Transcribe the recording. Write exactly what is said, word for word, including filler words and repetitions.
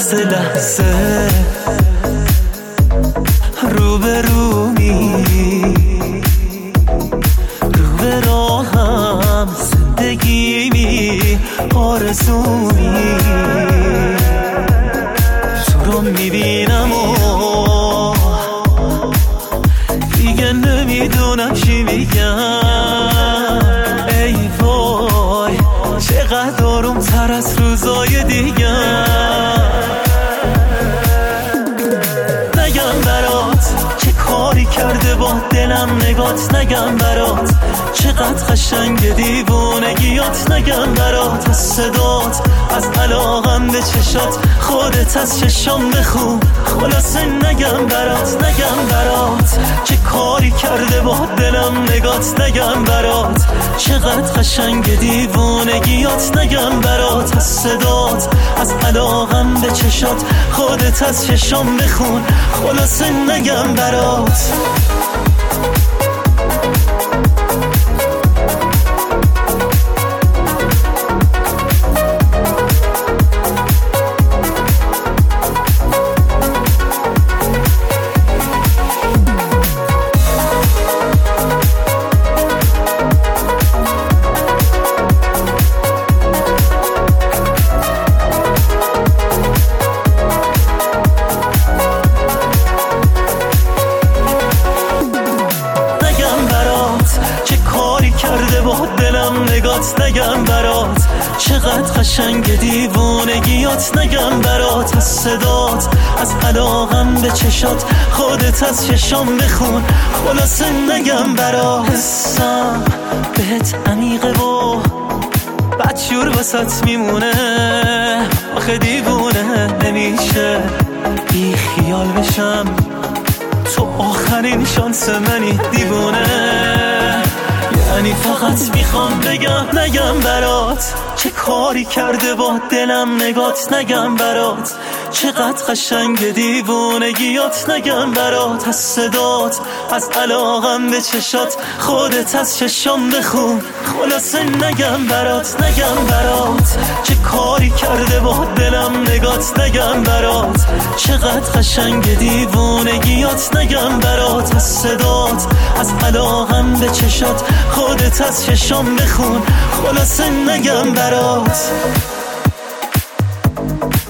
لحظه لحظه رو به رومی، رو به راهم زندگیمی آرزومی، تو رو میبینم و دیگه نمیدونم چی بگم. ای وای چقدر آروم تر از روزای دیگه. نگم برات چه کاری کرده با دلم نگات، نگم برات چقدر قشنگ دیوونگیات، نگم برات از صدات، از علاقم به چشات، خودت از چشام بخون. خلاصه نگم برات، نگم برات چه کاری کرده با دلم نگات، نگم برات چقدر قشنگ دیوونگیات، نگم برات از صدات، از علاقم به چشات، خودت از چشام بخون. خلاصه نگم برات. با دلم نگات، نگم برات چقدر قشنگ دیوونگیات، نگم برات از صدات، از علاقم به چشات، خودت از چشام بخون. خلاصه نگم برات. حسم بهت عمیقه و بدجور واسات میمونه، آخه دیوونه نمیشه بی خیال بشم، تو آخرین شانس منی دیوونه. یعنی فقط میخوام بگم نگم برات چه کاری کرده با دلم نگات، نگم برات چقدر قشنگ دیوونگیات، نگم برات از صدات، از علاقم به چشات، خودت از چشام بخون. خلاصه نگم برات، نگم برات چه کاری کرده با دلم نگات، نگم برات چقدر قشنگ دیوونگیات، نگم برات از صدات، از علاقم به چشات، خودت از چشام بخون. خلاصه نگم برات.